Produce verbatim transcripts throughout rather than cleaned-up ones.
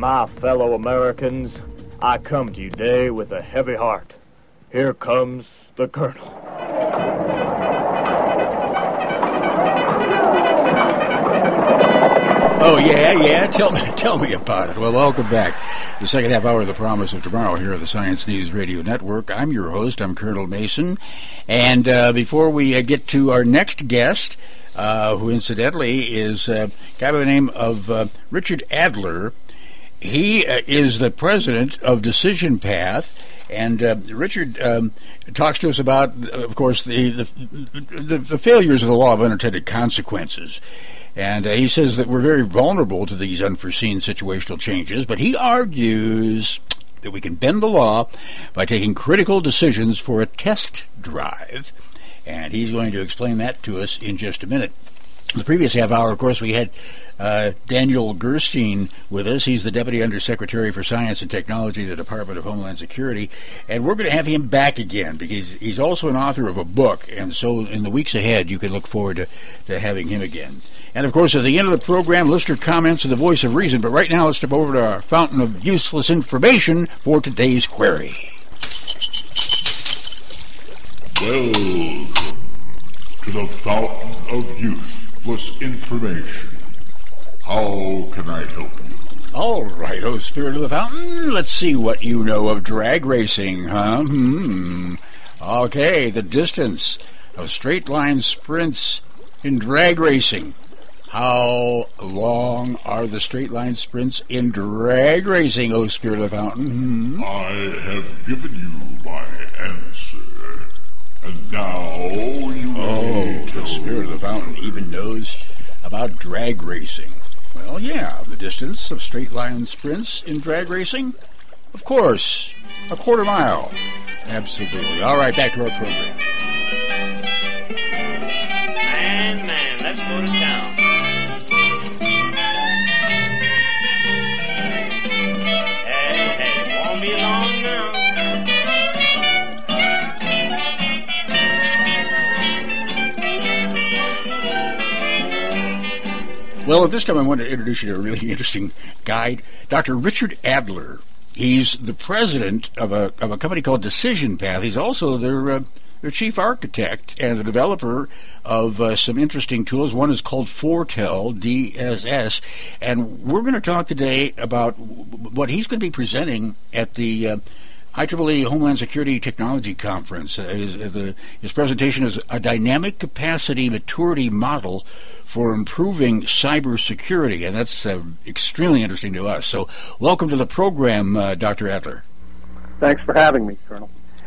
My fellow Americans, I come to you today with a heavy heart. Here comes the Colonel. Oh, yeah, yeah. Tell me, tell me about it. Well, welcome back. The second half hour of The Promise of Tomorrow here on the Science News Radio Network. I'm your host. I'm Colonel Mason. And uh, before we uh, get to our next guest, uh, who incidentally is uh, a guy by the name of uh, Richard Adler, he uh, is the president of Decision Path. And uh, Richard um, talks to us about, of course, the the, the the failures of the law of unintended consequences. And uh, he says that we're very vulnerable to these unforeseen situational changes, but he argues that we can bend the law by taking critical decisions for a test drive. And he's going to explain that to us in just a minute. In the previous half hour, of course, we had uh, Daniel Gerstein with us. He's the Deputy Undersecretary for Science and Technology, the Department of Homeland Security. And we're going to have him back again because he's also an author of a book. And so in the weeks ahead, you can look forward to, to having him again. And, of course, at the end of the program, listener comments are the voice of reason. But right now, let's step over to our fountain of useless information for today's query. Welcome to the fountain of youth. Plus information. How can I help you? All right, oh spirit of the fountain, let's see what you know of drag racing, huh? Hmm. Okay, the distance of straight line sprints in drag racing. How long are the straight line sprints in drag racing, oh spirit of the fountain? Hmm. I have given you my answer. And now you Oh, the spirit of the fountain even knows about drag racing. Well, yeah, the distance of straight line sprints in drag racing? Of course, a quarter mile. Absolutely. All right, back to our program. Man, man, let's go to town. Hey, hey, won't be long now. Well, at this time I want to introduce you to a really interesting guy, Doctor Richard Adler. He's the president of a of a company called Decision Path. He's also their uh, their chief architect and the developer of uh, some interesting tools. One is called Fortel, D S S, and we're going to talk today about what he's going to be presenting at the uh, I triple E Homeland Security Technology Conference. Uh, his, uh, the, his presentation is a dynamic capacity maturity model for improving cybersecurity, and that's uh, extremely interesting to us. So welcome to the program, uh, Doctor Adler. Thanks for having me, Colonel.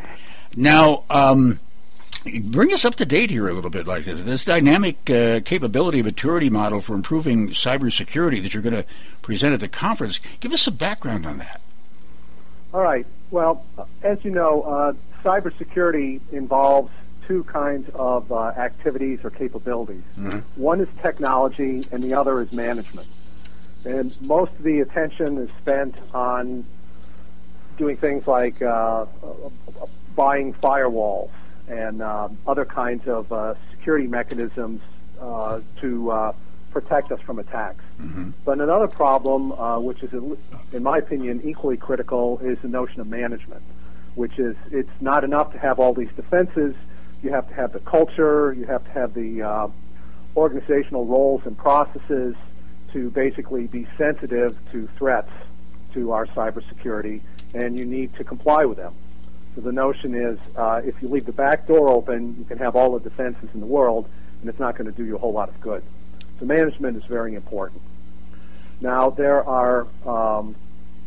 Now, um, bring us up to date here a little bit like this. This dynamic uh, capability maturity model for improving cybersecurity that you're going to present at the conference, give us some background on that. All right. Well, as you know, uh, cybersecurity involves two kinds of uh, activities or capabilities. Mm-hmm. One is technology, and the other is management. And most of the attention is spent on doing things like uh, buying firewalls and uh, other kinds of uh, security mechanisms uh, to uh, protect us from attacks. Mm-hmm. But another problem, uh, which is, in my opinion, equally critical, is the notion of management, which is it's not enough to have all these defenses. You have to have the culture, you have to have the uh, organizational roles and processes to basically be sensitive to threats to our cybersecurity, and you need to comply with them. So the notion is uh, if you leave the back door open, you can have all the defenses in the world, and it's not going to do you a whole lot of good. So management is very important. Now, there are um,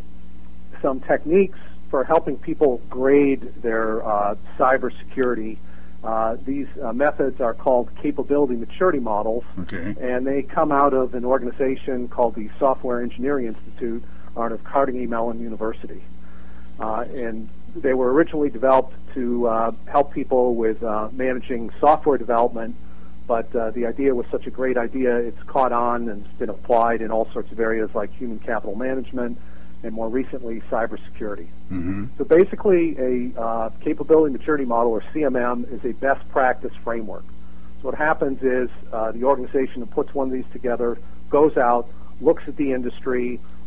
some techniques for helping people grade their uh, cybersecurity. Uh, these uh, methods are called capability maturity models, okay. And they come out of an organization called the Software Engineering Institute out of Carnegie Mellon University. Uh, and they were originally developed to uh, help people with uh, managing software development, but uh, the idea was such a great idea, it's caught on and it's been applied in all sorts of areas like human capital management, and more recently, cybersecurity. Mm-hmm. So basically, a uh, capability maturity model, or C M M, is a best practice framework. So what happens is uh, the organization that puts one of these together goes out, looks at the industry,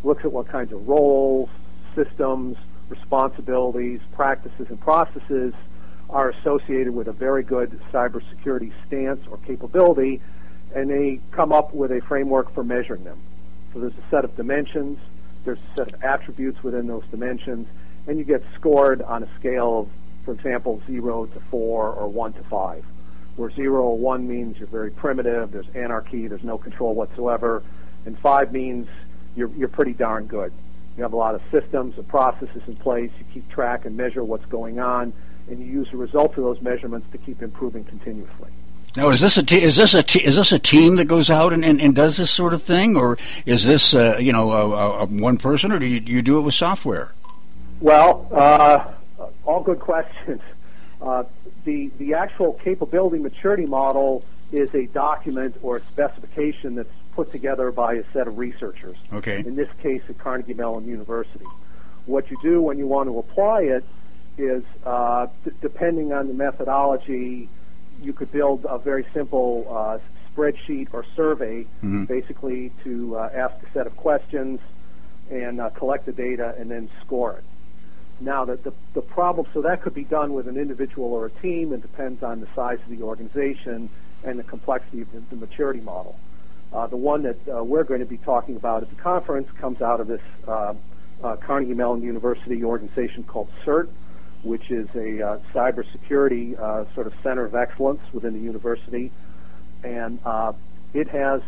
looks at what kinds of roles, systems, responsibilities, practices, and processes are associated with a very good cybersecurity stance or capability, and they come up with a framework for measuring them. So there's a set of dimensions, there's a set of attributes within those dimensions, and you get scored on a scale of, for example, zero to four or one to five, where zero or one means you're very primitive, there's anarchy, there's no control whatsoever, and five means you're, you're pretty darn good. You have a lot of systems and processes in place, you keep track and measure what's going on, and you use the results of those measurements to keep improving continuously. Now, is this a te- is this a te- is this a team that goes out and, and, and does this sort of thing, or is this uh, you know a, a, a one person, or do you, do you do it with software? Well, uh, all good questions. Uh, the the actual capability maturity model is a document or a specification that's put together by a set of researchers. Okay. In this case, at Carnegie Mellon University. What you do when you want to apply it is, uh, d- depending on the methodology, you could build a very simple uh, spreadsheet or survey, mm-hmm. basically to uh, ask a set of questions and uh, collect the data and then score it. Now, the, the, the problem, so that could be done with an individual or a team. It depends on the size of the organization and the complexity of the, the maturity model. Uh, the one that uh, we're going to be talking about at the conference comes out of this uh, uh, Carnegie Mellon University organization called CERT, which is a uh, cybersecurity uh, sort of center of excellence within the university. And uh, it has,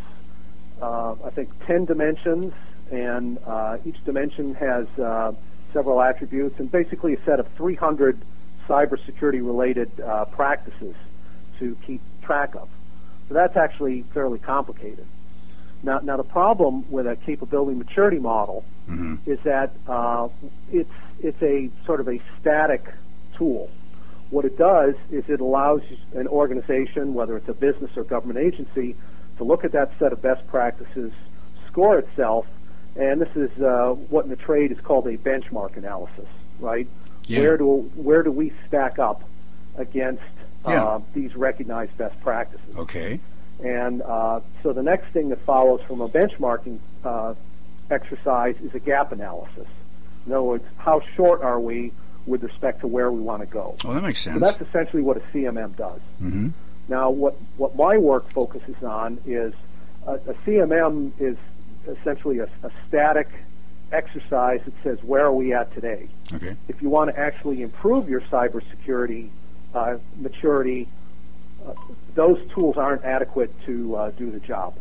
uh, I think, ten dimensions, and uh, each dimension has uh, several attributes, and basically a set of three hundred cybersecurity-related uh, practices to keep track of. So that's actually fairly complicated. Now, now the problem with a capability maturity model mm-hmm. is that uh, it's it's a sort of a static tool. What it does is it allows an organization, whether it's a business or government agency, to look at that set of best practices, score itself, and this is uh, what in the trade is called a benchmark analysis, right? Yeah. Where do where do we stack up against uh, yeah. these recognized best practices? Okay. And uh, so the next thing that follows from a benchmarking uh, exercise is a gap analysis. In other words, how short are we with respect to where we want to go? Oh, that makes sense. So that's essentially what a C M M does. Mm-hmm. Now, what, what my work focuses on is a, a C M M is essentially a, a static exercise that says, where are we at today? Okay. If you want to actually improve your cybersecurity uh, maturity, uh, those tools aren't adequate to uh, do the job.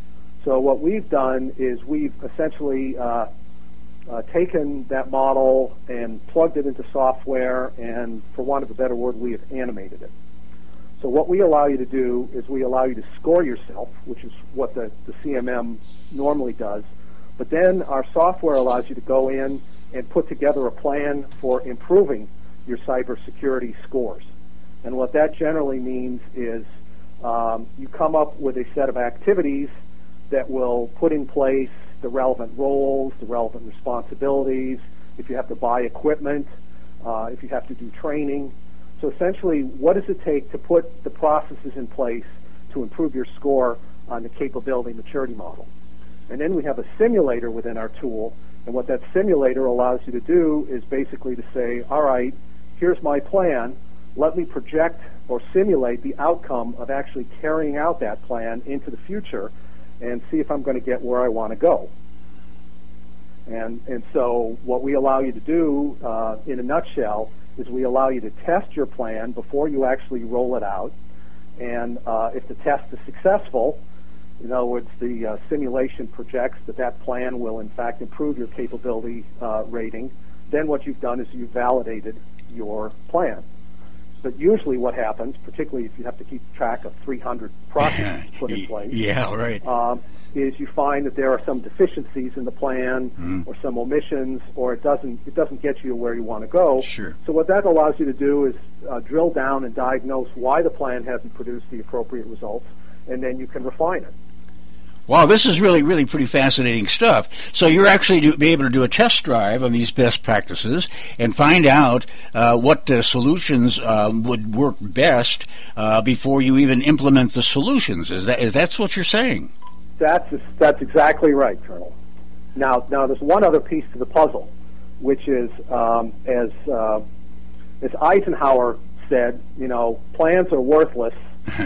So what we've done is we've essentially uh, uh, taken that model and plugged it into software, and for want of a better word, we have animated it. So what we allow you to do is we allow you to score yourself, which is what the, the C M M normally does, but then our software allows you to go in and put together a plan for improving your cybersecurity scores. And what that generally means is um, you come up with a set of activities that will put in place the relevant roles, the relevant responsibilities, if you have to buy equipment, uh, if you have to do training. So essentially, what does it take to put the processes in place to improve your score on the capability maturity model? And then we have a simulator within our tool, and what that simulator allows you to do is basically to say, all right, here's my plan. Let me project or simulate the outcome of actually carrying out that plan into the future and see if I'm going to get where I want to go. And, and so what we allow you to do, uh, in a nutshell, is we allow you to test your plan before you actually roll it out. And uh, if the test is successful, in other words, the uh, simulation projects that that plan will, in fact, improve your capability uh, rating, then what you've done is you've validated your plan. But usually what happens, particularly if you have to keep track of three hundred processes put in place, yeah, right. um, is you find that there are some deficiencies in the plan mm. or some omissions, or it doesn't it doesn't get you where you want to go. Sure. So what that allows you to do is uh, drill down and diagnose why the plan hasn't produced the appropriate results, and then you can refine it. Wow, this is really, really pretty fascinating stuff. So you're actually do, be able to do a test drive on these best practices and find out uh, what uh, solutions um, would work best uh, before you even implement the solutions. Is that is that's what you're saying? That's that's exactly right, Colonel. Now, now there's one other piece to the puzzle, which is um, as uh, as Eisenhower said, you know, plans are worthless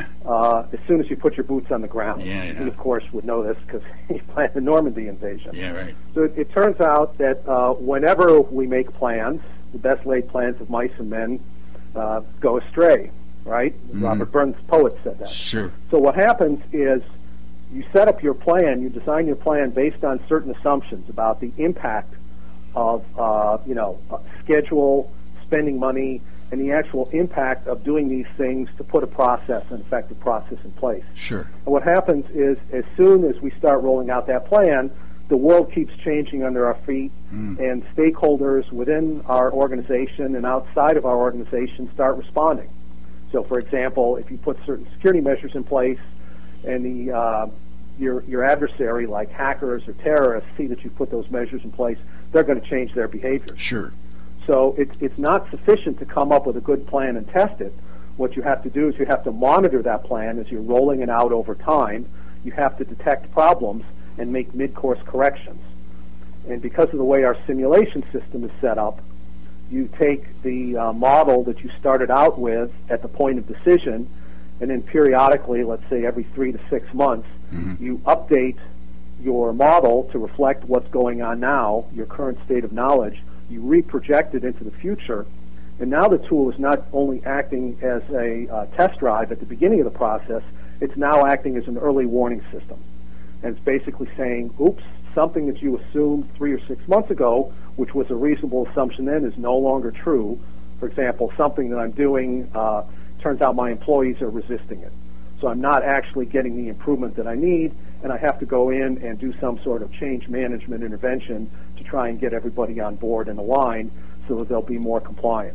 uh, as soon as you put your boots on the ground. Yeah, yeah. He, of course, would know this because he planned the Normandy invasion. Yeah, right. So it, it turns out that uh, whenever we make plans, the best laid plans of mice and men uh, go astray, right? Mm-hmm. Robert Burns, poet, said that. Sure. So what happens is you set up your plan, you design your plan based on certain assumptions about the impact of, uh, you know, uh, schedule, spending money, and the actual impact of doing these things to put a process, an effective process in place. Sure. And what happens is as soon as we start rolling out that plan, the world keeps changing under our feet, mm. and stakeholders within our organization and outside of our organization start responding. So, for example, if you put certain security measures in place and the uh, your your adversary, like hackers or terrorists, see that you put those measures in place, they're going to change their behavior. Sure. So it's it's not sufficient to come up with a good plan and test it. What you have to do is you have to monitor that plan as you're rolling it out over time. You have to detect problems and make mid-course corrections. And because of the way our simulation system is set up, you take the uh, model that you started out with at the point of decision, and then periodically, let's say every three to six months, mm-hmm. you update your model to reflect what's going on now, your current state of knowledge. You reproject it into the future, and now the tool is not only acting as a uh, test drive at the beginning of the process, it's now acting as an early warning system. And it's basically saying, oops, something that you assumed three or six months ago, which was a reasonable assumption then, is no longer true. For example, something that I'm doing, uh, turns out my employees are resisting it. So I'm not actually getting the improvement that I need, and I have to go in and do some sort of change management intervention to try and get everybody on board and aligned so that they'll be more compliant.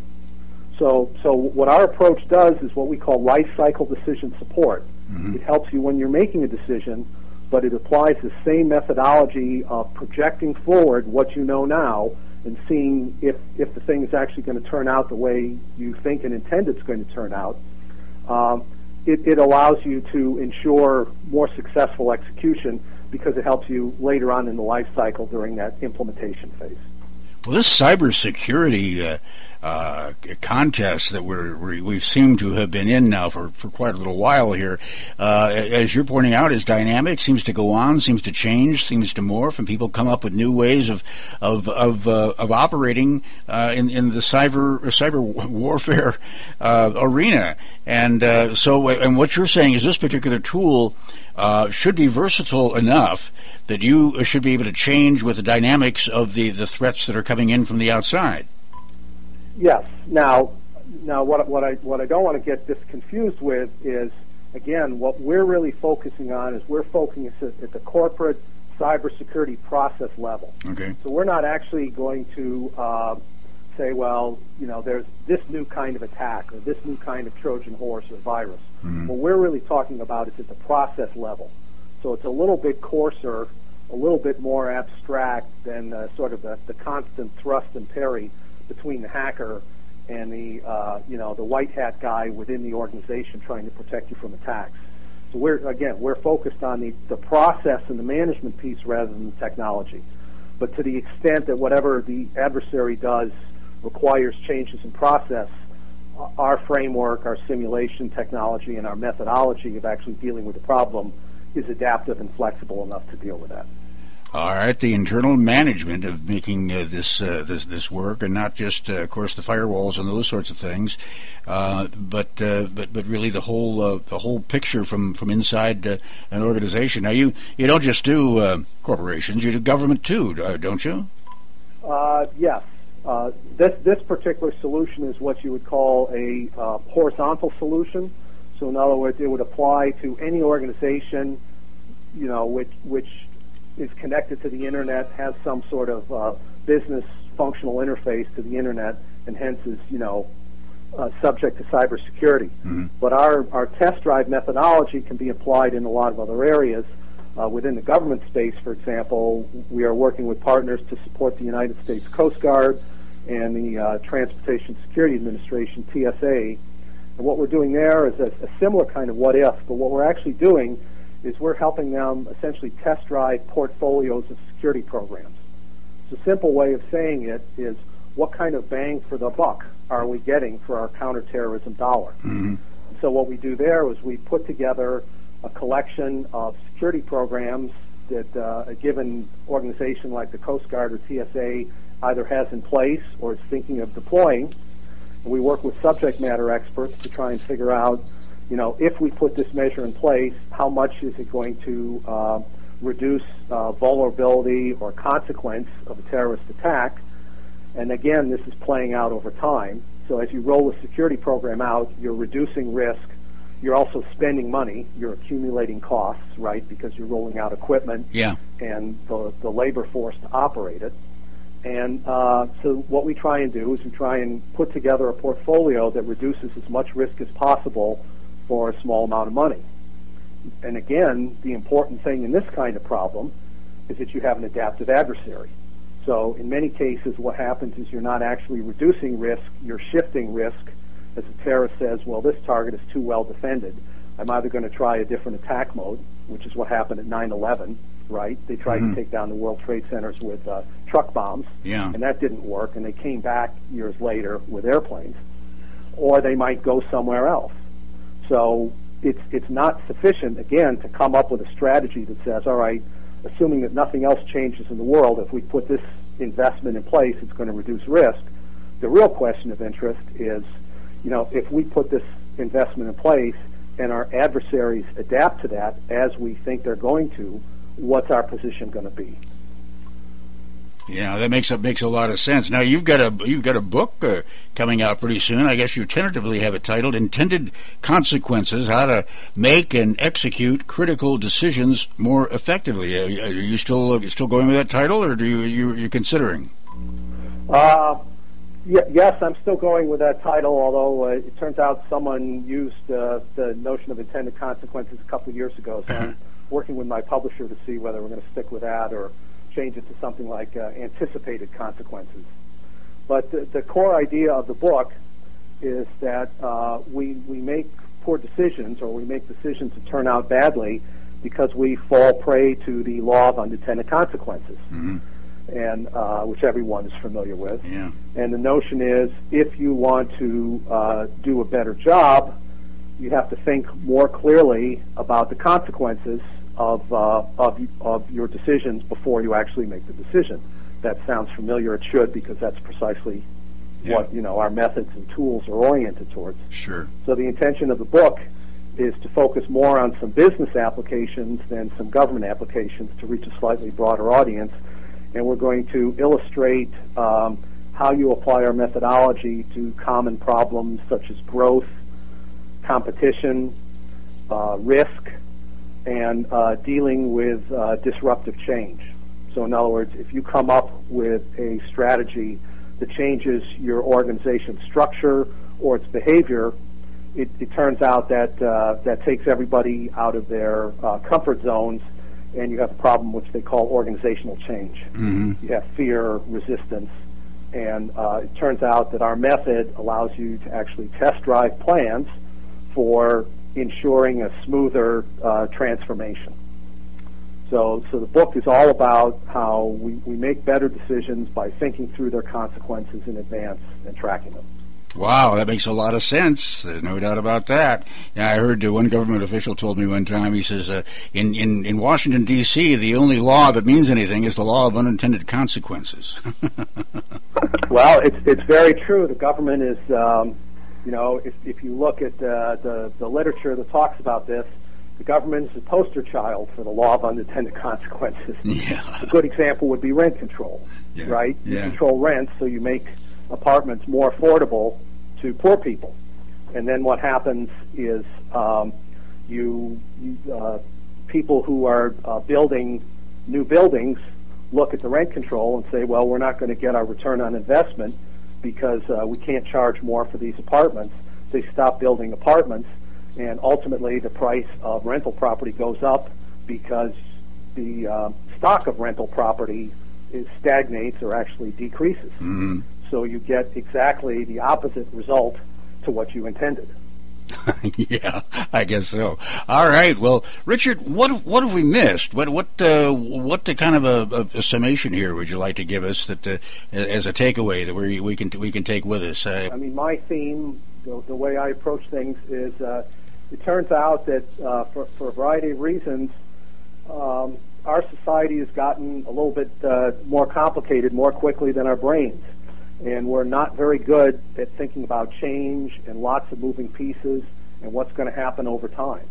So, so what our approach does is what we call life cycle decision support. Mm-hmm. It helps you when you're making a decision, but it applies the same methodology of projecting forward what you know now and seeing if, if the thing is actually going to turn out the way you think and intend it's going to turn out. Um, it, it allows you to ensure more successful execution because it helps you later on in the life cycle during that implementation phase. Well, this cybersecurity uh, uh, contest that we're, we're, we've seemed to have been in now for, for quite a little while here, uh, as you're pointing out, is dynamic, seems to go on, seems to change, seems to morph, and people come up with new ways of of of, uh, of operating uh, in in the cyber cyber warfare uh, arena. And uh, so, and what you're saying is this particular tool Uh, should be versatile enough that you should be able to change with the dynamics of the, the threats that are coming in from the outside. Yes. Now, now what what I what I don't want to get this confused with is, again, what we're really focusing on is we're focusing at, at the corporate cybersecurity process level. Okay. So we're not actually going to uh, say, well, you know, there's this new kind of attack or this new kind of Trojan horse or virus. Mm-hmm. What we're really talking about is at the process level. So it's a little bit coarser, a little bit more abstract than uh, sort of the, the constant thrust and parry between the hacker and the, uh, you know, the white hat guy within the organization trying to protect you from attacks. So we're, again, we're focused on the, the process and the management piece rather than the technology. But to the extent that whatever the adversary does requires changes in process, our framework, our simulation technology, and our methodology of actually dealing with the problem is adaptive and flexible enough to deal with that. All right, the internal management of making uh, this uh, this this work, and not just, uh, of course, the firewalls and those sorts of things, uh, but uh, but but really the whole uh, the whole picture from from inside uh, an organization. Now, you you don't just do uh, corporations; you do government too, don't you? Uh, yes. Uh, this this particular solution is what you would call a uh, horizontal solution. So, in other words, it would apply to any organization, you know, which which is connected to the internet, has some sort of uh, business functional interface to the internet, and hence is, you know, uh, subject to cybersecurity. Mm-hmm. But our our test drive methodology can be applied in a lot of other areas. Uh, within the government space, for example, we are working with partners to support the United States Coast Guard and the uh, Transportation Security Administration, T S A. And what we're doing there is a, a similar kind of what if, but what we're actually doing is we're helping them essentially test drive portfolios of security programs. So a simple way of saying it is, what kind of bang for the buck are we getting for our counterterrorism dollar? Mm-hmm. So what we do there is we put together a collection of security programs that uh, a given organization like the Coast Guard or T S A either has in place or is thinking of deploying. And we work with subject matter experts to try and figure out, you know, if we put this measure in place, how much is it going to uh, reduce uh, vulnerability or consequence of a terrorist attack? And again, this is playing out over time. So as you roll the security program out, you're reducing risk. You're also spending money. You're accumulating costs, right, because you're rolling out equipment yeah. and the, the labor force to operate it. And uh, so what we try and do is we try and put together a portfolio that reduces as much risk as possible for a small amount of money. And again, the important thing in this kind of problem is that you have an adaptive adversary. So in many cases, what happens is you're not actually reducing risk, you're shifting risk. As a terrorist says, well, this target is too well defended. I'm either going to try a different attack mode, which is what happened at nine eleven, right? They tried mm-hmm. to take down the World Trade Centers with uh, truck bombs, yeah. and that didn't work, and they came back years later with airplanes. Or they might go somewhere else. So it's it's not sufficient, again, to come up with a strategy that says, all right, assuming that nothing else changes in the world, if we put this investment in place, it's going to reduce risk. The real question of interest is, you know, if we put this investment in place and our adversaries adapt to that as we think they're going to, what's our position going to be? Yeah, that makes a, makes a lot of sense. Now you've got a you've got a book uh, coming out pretty soon. I guess you tentatively have it titled "Intended Consequences: How to Make and Execute Critical Decisions More Effectively." Uh, are you still uh, still going with that title, or do you you you considering? Uh, yeah, yes, I'm still going with that title. Although uh, it turns out someone used uh, the notion of intended consequences a couple of years ago, so I'm working with my publisher to see whether we're going to stick with that or change it to something like uh, anticipated consequences. But the, the core idea of the book is that uh, we we make poor decisions, or we make decisions that turn out badly because we fall prey to the law of unintended consequences, mm-hmm. and uh, which everyone is familiar with. Yeah. And the notion is, if you want to uh, do a better job, you have to think more clearly about the consequences of, uh, of of your decisions before you actually make the decision. That sounds familiar. It should, because that's precisely yeah. what, you know, our methods and tools are oriented towards. Sure. So the intention of the book is to focus more on some business applications than some government applications to reach a slightly broader audience. And we're going to illustrate um, how you apply our methodology to common problems such as growth, competition, uh, risk, and uh, dealing with uh, disruptive change. So in other words, if you come up with a strategy that changes your organization's structure or its behavior, it, it turns out that uh, that takes everybody out of their uh, comfort zones, and you have a problem which they call organizational change. Mm-hmm. You have fear, resistance, and uh, it turns out that our method allows you to actually test drive plans for ensuring a smoother uh, transformation. So, so the book is all about how we, we make better decisions by thinking through their consequences in advance and tracking them. Wow, that makes a lot of sense. There's no doubt about that. Yeah, I heard uh, one government official told me one time, he says, uh, in, in, in Washington, D C, the only law that means anything is the law of unintended consequences. Well, it's, it's very true. The government is... Um, You know, if, if you look at uh, the, the literature that talks about this, the government is the poster child for the law of unintended consequences. Yeah. A good example would be rent control, yeah. right? You yeah. control rents, so you make apartments more affordable to poor people. And then what happens is um, you, you uh, people who are uh, building new buildings look at the rent control and say, well, we're not going to get our return on investment because uh, we can't charge more for these apartments. They stop building apartments, and ultimately the price of rental property goes up because the uh, stock of rental property is stagnates or actually decreases. Mm-hmm. So you get exactly the opposite result to what you intended. Yeah, I guess so. All right. Well, Richard, what what have we missed? What what uh, what the kind of a, a summation here would you like to give us that uh, as a takeaway that we we can we can take with us? Uh, I mean, my theme, the, the way I approach things, is uh, it turns out that uh, for for a variety of reasons, um, our society has gotten a little bit uh, more complicated more quickly than our brains. And we're not very good at thinking about change and lots of moving pieces and what's going to happen over time.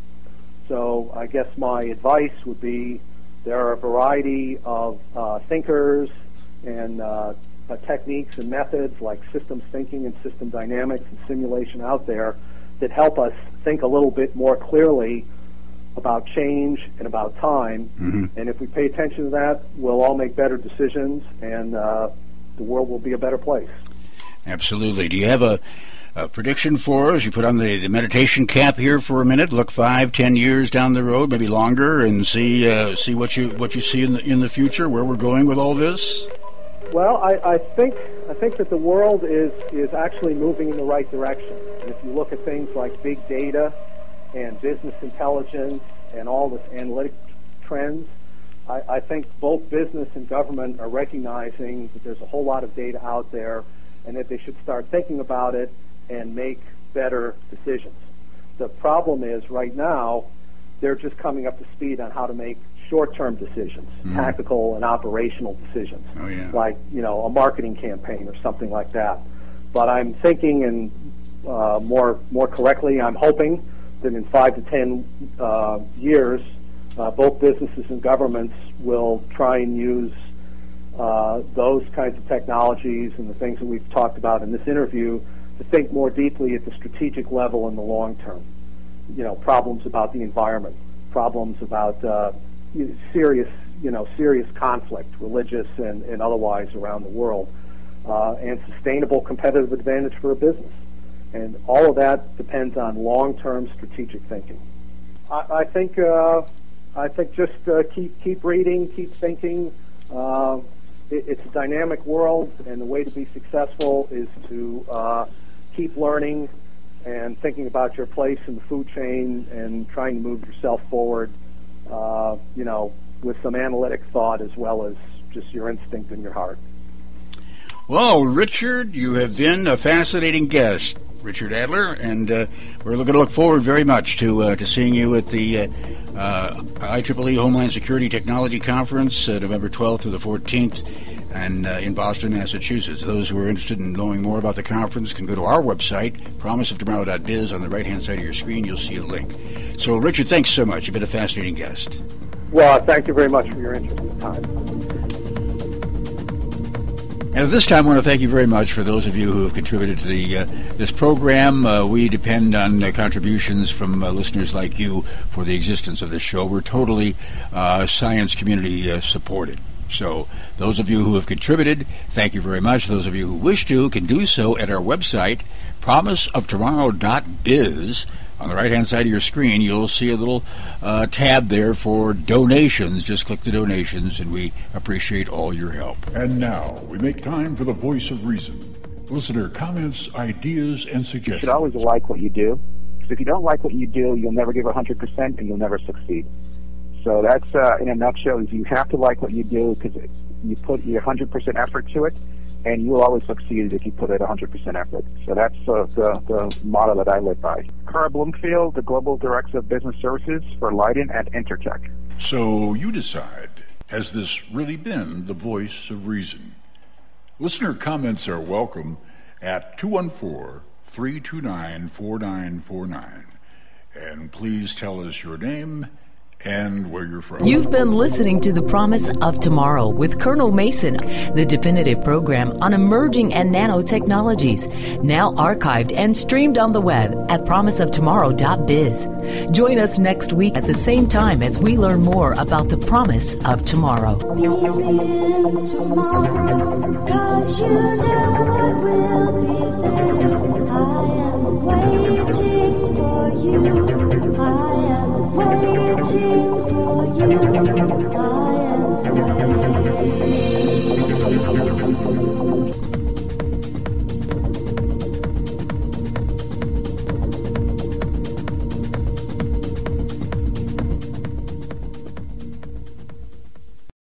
So I guess my advice would be there are a variety of uh, thinkers and uh, uh, techniques and methods like systems thinking and system dynamics and simulation out there that help us think a little bit more clearly about change and about time. Mm-hmm. And if we pay attention to that, we'll all make better decisions, and uh, the world will be a better place. Absolutely. Do you have a, a prediction for us? You put on the, the meditation cap here for a minute. Look five, ten years down the road, maybe longer, and see uh, see what you what you see in the in the future. Where we're going with all this? Well, I, I think I think that the world is is actually moving in the right direction. And if you look at things like big data and business intelligence and all this analytic trends, I, I think both business and government are recognizing that there's a whole lot of data out there and that they should start thinking about it and make better decisions. The problem is right now they're just coming up to speed on how to make short-term decisions, mm. tactical and operational decisions, oh, yeah. like, you know, a marketing campaign or something like that. But I'm thinking, and uh, more more correctly, I'm hoping that in five to ten uh, years, Uh, both businesses and governments will try and use uh, those kinds of technologies and the things that we've talked about in this interview to think more deeply at the strategic level in the long term. You know, problems about the environment, problems about uh, serious, you know, serious conflict, religious and, and otherwise around the world, uh, and sustainable competitive advantage for a business. And all of that depends on long-term strategic thinking. I, I think. Uh, I think just uh, keep keep reading, keep thinking. Uh, it, it's a dynamic world, and the way to be successful is to uh, keep learning and thinking about your place in the food chain and trying to move yourself forward, uh, you know, with some analytic thought as well as just your instinct and your heart. Well, Richard, you have been a fascinating guest. Richard Adler, and uh, we're going to look forward very much to uh, to seeing you at the uh, uh, I triple E Homeland Security Technology Conference, uh, November twelfth through the fourteenth, and uh, in Boston, Massachusetts. Those who are interested in knowing more about the conference can go to our website, promise of tomorrow dot biz. On the right-hand side of your screen, you'll see a link. So, Richard, thanks so much. You've been a fascinating guest. Well, thank you very much for your interest and time. And at this time, I want to thank you very much for those of you who have contributed to the uh, this program. Uh, we depend on uh, contributions from uh, listeners like you for the existence of this show. We're totally uh, science community uh, supported. So those of you who have contributed, thank you very much. Those of you who wish to can do so at our website, promise of tomorrow dot biz. On the right-hand side of your screen, you'll see a little uh, tab there for donations. Just click the donations, and we appreciate all your help. And now, we make time for the voice of reason. Listener comments, ideas, and suggestions. You should always like what you do. Because if you don't like what you do, you'll never give one hundred percent, and you'll never succeed. So that's, uh, in a nutshell, is you have to like what you do because you put your one hundred percent effort to it, and you will always succeed if you put it one hundred percent effort. So that's uh, the, the motto that I live by. Carl Bloomfield, the Global Director of Business Services for Lighting at Intertech. So you decide, has this really been the voice of reason? Listener comments are welcome at two one four, three two nine, four nine four nine. And please tell us your name and where you're from. You've been listening to The Promise of Tomorrow with Colonel Mason, the definitive program on emerging and nanotechnologies, now archived and streamed on the web at promise of tomorrow dot biz. Join us next week at the same time as we learn more about the promise of tomorrow. Maybe tomorrow, 'cause you know I will be there. I am waiting for you. I am waiting for you. I